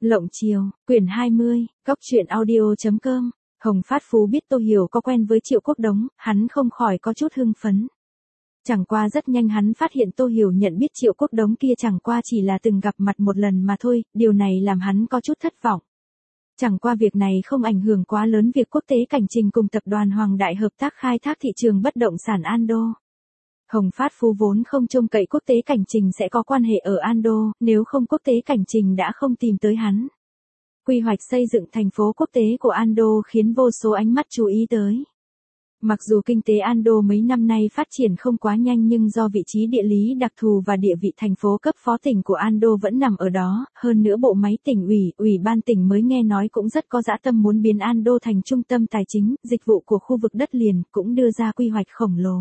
Lộng Chiều, quyển 20, góc truyện audio.com. Hồng Phát Phú biết Tô Hiểu có quen với Triệu Quốc Đống, hắn không khỏi có chút hưng phấn. Chẳng qua rất nhanh hắn phát hiện Tô Hiểu nhận biết Triệu Quốc Đống kia chẳng qua chỉ là từng gặp mặt một lần mà thôi, điều này làm hắn có chút thất vọng. Chẳng qua việc này không ảnh hưởng quá lớn việc Quốc tế Cảnh Trình cùng tập đoàn Hoàng Đại hợp tác khai thác thị trường bất động sản Ando. Hồng Phát Phú vốn không trông cậy Quốc tế Cảnh Trình sẽ có quan hệ ở Ando, nếu không Quốc tế Cảnh Trình đã không tìm tới hắn. Quy hoạch xây dựng thành phố quốc tế của Ando khiến vô số ánh mắt chú ý tới. Mặc dù kinh tế Ando mấy năm nay phát triển không quá nhanh nhưng do vị trí địa lý đặc thù và địa vị thành phố cấp phó tỉnh của Ando vẫn nằm ở đó, hơn nữa bộ máy tỉnh ủy, ủy ban tỉnh mới nghe nói cũng rất có dã tâm muốn biến Ando thành trung tâm tài chính, dịch vụ của khu vực đất liền, cũng đưa ra quy hoạch khổng lồ.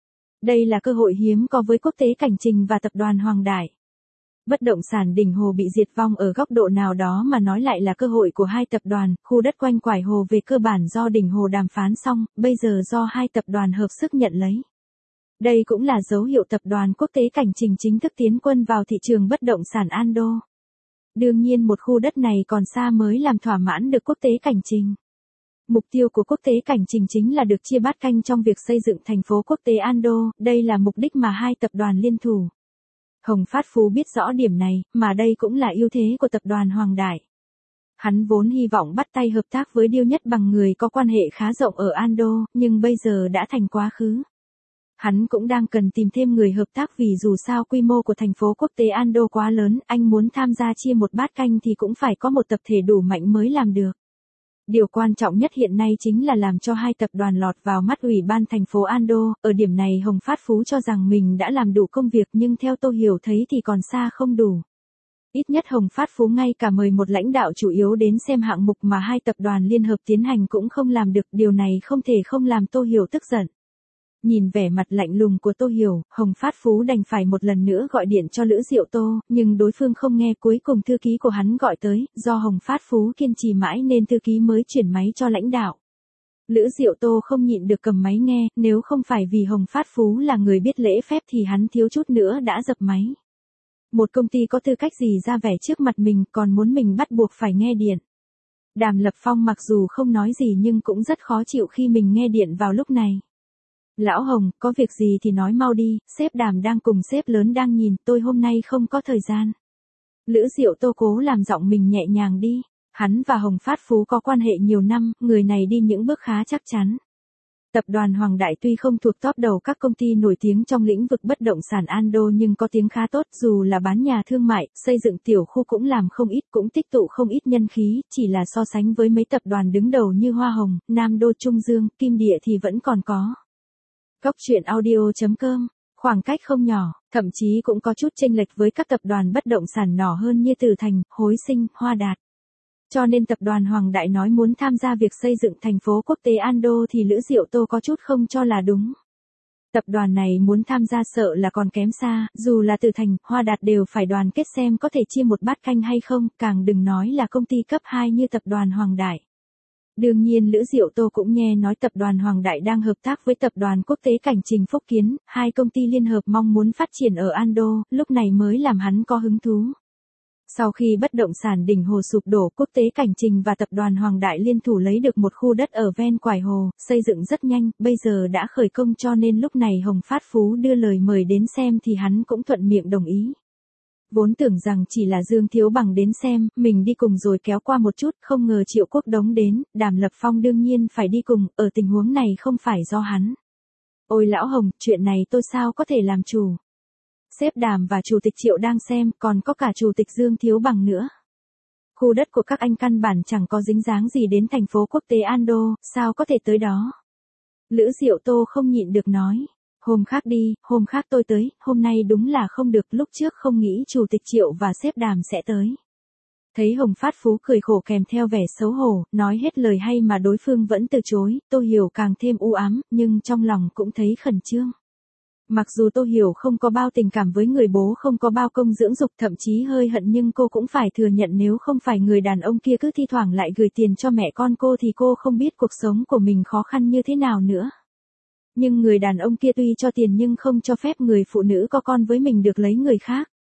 Đây là cơ hội hiếm có với Quốc tế Cảnh Trình và tập đoàn Hoàng Đại. Bất động sản đỉnh hồ bị diệt vong ở góc độ nào đó mà nói lại là cơ hội của hai tập đoàn, khu đất quanh quải hồ về cơ bản do đỉnh hồ đàm phán xong, bây giờ do hai tập đoàn hợp sức nhận lấy. Đây cũng là dấu hiệu tập đoàn Quốc tế Cảnh Trình chính thức tiến quân vào thị trường bất động sản Ando. Đương nhiên một khu đất này còn xa mới làm thỏa mãn được Quốc tế Cảnh Trình. Mục tiêu của Quốc tế Cảnh Trình chính là được chia bát canh trong việc xây dựng thành phố quốc tế Ando, đây là mục đích mà hai tập đoàn liên thủ. Hồng Phát Phú biết rõ điểm này, mà đây cũng là ưu thế của tập đoàn Hoàng Đại. Hắn vốn hy vọng bắt tay hợp tác với Điêu Nhất Bằng người có quan hệ khá rộng ở Ando, nhưng bây giờ đã thành quá khứ. Hắn cũng đang cần tìm thêm người hợp tác vì dù sao quy mô của thành phố quốc tế Ando quá lớn, anh muốn tham gia chia một bát canh thì cũng phải có một tập thể đủ mạnh mới làm được. Điều quan trọng nhất hiện nay chính là làm cho hai tập đoàn lọt vào mắt ủy ban thành phố Ando, ở điểm này Hồng Phát Phú cho rằng mình đã làm đủ công việc nhưng theo Tô Hiểu thấy thì còn xa không đủ. Ít nhất Hồng Phát Phú ngay cả mời một lãnh đạo chủ yếu đến xem hạng mục mà hai tập đoàn liên hợp tiến hành cũng không làm được, điều này không thể không làm Tô Hiểu tức giận. Nhìn vẻ mặt lạnh lùng của Tô Hiểu, Hồng Phát Phú đành phải một lần nữa gọi điện cho Lữ Diệu Tô, nhưng đối phương không nghe, cuối cùng thư ký của hắn gọi tới, do Hồng Phát Phú kiên trì mãi nên thư ký mới chuyển máy cho lãnh đạo. Lữ Diệu Tô không nhịn được cầm máy nghe, nếu không phải vì Hồng Phát Phú là người biết lễ phép thì hắn thiếu chút nữa đã dập máy. Một công ty có tư cách gì ra vẻ trước mặt mình còn muốn mình bắt buộc phải nghe điện. Đàm Lập Phong mặc dù không nói gì nhưng cũng rất khó chịu khi mình nghe điện vào lúc này. Lão Hồng, có việc gì thì nói mau đi, sếp Đàm đang cùng sếp lớn đang nhìn, tôi hôm nay không có thời gian. Lữ Diệu Tô cố làm giọng mình nhẹ nhàng đi, hắn và Hồng Phát Phú có quan hệ nhiều năm, người này đi những bước khá chắc chắn. Tập đoàn Hoàng Đại tuy không thuộc top đầu các công ty nổi tiếng trong lĩnh vực bất động sản Ando nhưng có tiếng khá tốt, dù là bán nhà thương mại, xây dựng tiểu khu cũng làm không ít, cũng tích tụ không ít nhân khí, chỉ là so sánh với mấy tập đoàn đứng đầu như Hoa Hồng, Nam Đô Trung Dương, Kim Địa thì vẫn còn có. Góc truyện audio.com, khoảng cách không nhỏ, thậm chí cũng có chút chênh lệch với các tập đoàn bất động sản nhỏ hơn như Từ Thành, Hối Sinh, Hoa Đạt. Cho nên tập đoàn Hoàng Đại nói muốn tham gia việc xây dựng thành phố quốc tế Ando thì Lữ Diệu Tô có chút không cho là đúng. Tập đoàn này muốn tham gia sợ là còn kém xa, dù là Từ Thành, Hoa Đạt đều phải đoàn kết xem có thể chia một bát canh hay không, càng đừng nói là công ty cấp 2 như tập đoàn Hoàng Đại. Đương nhiên Lữ Diệu Tô cũng nghe nói tập đoàn Hoàng Đại đang hợp tác với tập đoàn Quốc tế Cảnh Trình Phúc Kiến, hai công ty liên hợp mong muốn phát triển ở Ando, lúc này mới làm hắn có hứng thú. Sau khi bất động sản đỉnh hồ sụp đổ, Quốc tế Cảnh Trình và tập đoàn Hoàng Đại liên thủ lấy được một khu đất ở ven quải hồ, xây dựng rất nhanh, bây giờ đã khởi công cho nên lúc này Hồng Phát Phú đưa lời mời đến xem thì hắn cũng thuận miệng đồng ý. Vốn tưởng rằng chỉ là Dương Thiếu Bằng đến xem, mình đi cùng rồi kéo qua một chút, không ngờ Triệu Quốc Đống đến, Đàm Lập Phong đương nhiên phải đi cùng, ở tình huống này không phải do hắn. Ôi lão Hồng, chuyện này tôi sao có thể làm chủ. Sếp Đàm và Chủ tịch Triệu đang xem, còn có cả Chủ tịch Dương Thiếu Bằng nữa. Khu đất của các anh căn bản chẳng có dính dáng gì đến thành phố quốc tế Ando, sao có thể tới đó. Lữ Diệu Tô không nhịn được nói. Hôm khác đi, hôm khác tôi tới, hôm nay đúng là không được, lúc trước không nghĩ Chủ tịch Triệu và sếp Đàm sẽ tới. Thấy Hồng Phát Phú cười khổ kèm theo vẻ xấu hổ, nói hết lời hay mà đối phương vẫn từ chối, Tô Hiểu càng thêm u ám, nhưng trong lòng cũng thấy khẩn trương. Mặc dù Tô Hiểu không có bao tình cảm với người bố không có bao công dưỡng dục thậm chí hơi hận nhưng cô cũng phải thừa nhận nếu không phải người đàn ông kia cứ thi thoảng lại gửi tiền cho mẹ con cô thì cô không biết cuộc sống của mình khó khăn như thế nào nữa. Nhưng người đàn ông kia tuy cho tiền nhưng không cho phép người phụ nữ có con với mình được lấy người khác.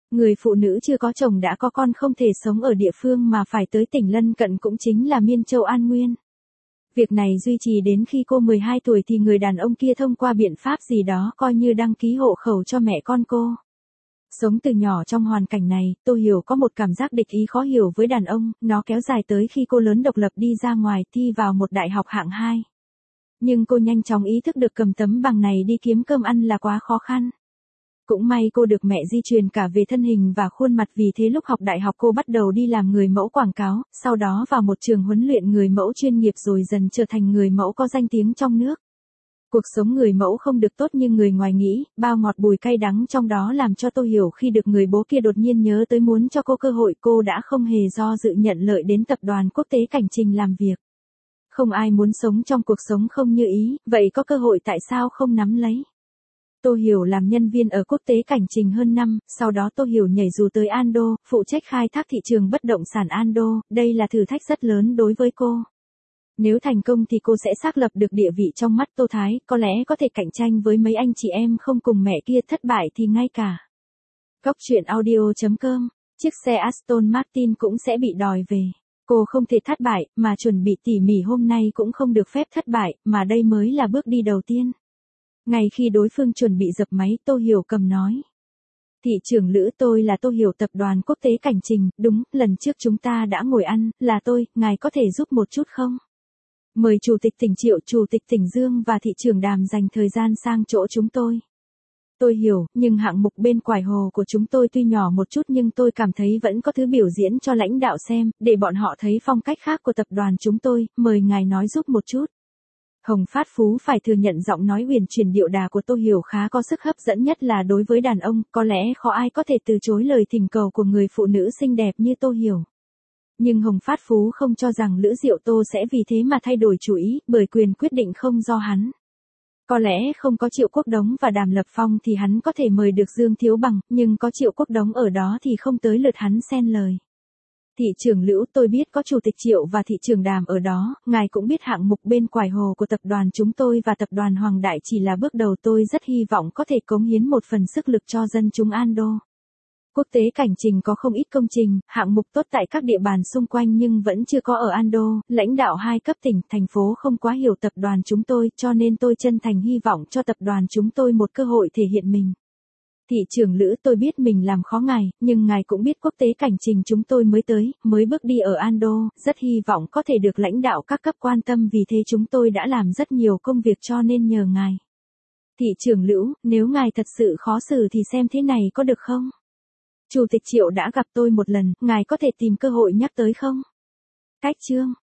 Người phụ nữ chưa có chồng đã có con không thể sống ở địa phương mà phải tới tỉnh lân cận cũng chính là Miên Châu An Nguyên. Việc này duy trì đến khi cô 12 tuổi thì người đàn ông kia thông qua biện pháp gì đó coi như đăng ký hộ khẩu cho mẹ con cô. Sống từ nhỏ trong hoàn cảnh này, Tô Hiểu có một cảm giác địch ý khó hiểu với đàn ông, nó kéo dài tới khi cô lớn độc lập đi ra ngoài thi vào một đại học hạng 2. Nhưng cô nhanh chóng ý thức được cầm tấm bằng này đi kiếm cơm ăn là quá khó khăn. Cũng may cô được mẹ di truyền cả về thân hình và khuôn mặt, vì thế lúc học đại học cô bắt đầu đi làm người mẫu quảng cáo, sau đó vào một trường huấn luyện người mẫu chuyên nghiệp rồi dần trở thành người mẫu có danh tiếng trong nước. Cuộc sống người mẫu không được tốt như người ngoài nghĩ, bao ngọt bùi cay đắng trong đó làm cho Tô Hiểu khi được người bố kia đột nhiên nhớ tới muốn cho cô cơ hội, cô đã không hề do dự nhận lợi đến tập đoàn quốc tế Cảnh Trình làm việc. Không ai muốn sống trong cuộc sống không như ý, vậy có cơ hội tại sao không nắm lấy? Tô Hiểu làm nhân viên ở quốc tế Cảnh Trình hơn năm, sau đó Tô Hiểu nhảy dù tới Ando, phụ trách khai thác thị trường bất động sản Ando, đây là thử thách rất lớn đối với cô. Nếu thành công thì cô sẽ xác lập được địa vị trong mắt Tô Thái, có lẽ có thể cạnh tranh với mấy anh chị em không cùng mẹ kia, thất bại thì ngay cả Cóc truyện audio.com, chiếc xe Aston Martin cũng sẽ bị đòi về. Cô không thể thất bại, mà chuẩn bị tỉ mỉ hôm nay cũng không được phép thất bại, mà đây mới là bước đi đầu tiên. Ngay khi đối phương chuẩn bị dập máy, Tô Hiểu cầm nói. Thị trưởng Lữ, tôi là Tô Hiểu, tập đoàn quốc tế Cảnh Trình, đúng, lần trước chúng ta đã ngồi ăn, là tôi, ngài có thể giúp một chút không? Mời Chủ tịch tỉnh Triệu, Chủ tịch tỉnh Dương và thị trưởng Đàm dành thời gian sang chỗ chúng tôi. Tôi hiểu, nhưng hạng mục bên Quải Hồ của chúng tôi tuy nhỏ một chút nhưng tôi cảm thấy vẫn có thứ biểu diễn cho lãnh đạo xem, để bọn họ thấy phong cách khác của tập đoàn chúng tôi, mời ngài nói giúp một chút. Hồng Phát Phú phải thừa nhận giọng nói huyền chuyển điệu đà của Tô Hiểu khá có sức hấp dẫn, nhất là đối với đàn ông, có lẽ khó ai có thể từ chối lời thỉnh cầu của người phụ nữ xinh đẹp như Tô Hiểu. Nhưng Hồng Phát Phú không cho rằng Lữ Diệu Tô sẽ vì thế mà thay đổi chủ ý, bởi quyền quyết định không do hắn. Có lẽ không có Triệu Quốc Đống và Đàm Lập Phong thì hắn có thể mời được Dương Thiếu Bằng, nhưng có Triệu Quốc Đống ở đó thì không tới lượt hắn xen lời. Thị trưởng Lữ, tôi biết có Chủ tịch Triệu và thị trưởng Đàm ở đó, ngài cũng biết hạng mục bên Quải Hồ của tập đoàn chúng tôi và tập đoàn Hoàng Đại chỉ là bước đầu, tôi rất hy vọng có thể cống hiến một phần sức lực cho dân chúng Ando. Quốc tế Cảnh Trình có không ít công trình, hạng mục tốt tại các địa bàn xung quanh nhưng vẫn chưa có ở Ando, lãnh đạo hai cấp tỉnh, thành phố không quá hiểu tập đoàn chúng tôi, cho nên tôi chân thành hy vọng cho tập đoàn chúng tôi một cơ hội thể hiện mình. Thị trưởng Lữ, tôi biết mình làm khó ngài, nhưng ngài cũng biết Quốc tế Cảnh Trình chúng tôi mới bước đi ở Ando, rất hy vọng có thể được lãnh đạo các cấp quan tâm, vì thế chúng tôi đã làm rất nhiều công việc cho nên nhờ ngài. Thị trưởng Lữ, nếu ngài thật sự khó xử thì xem thế này có được không? Chủ tịch Triệu đã gặp tôi một lần, ngài có thể tìm cơ hội nhắc tới không? Cách chương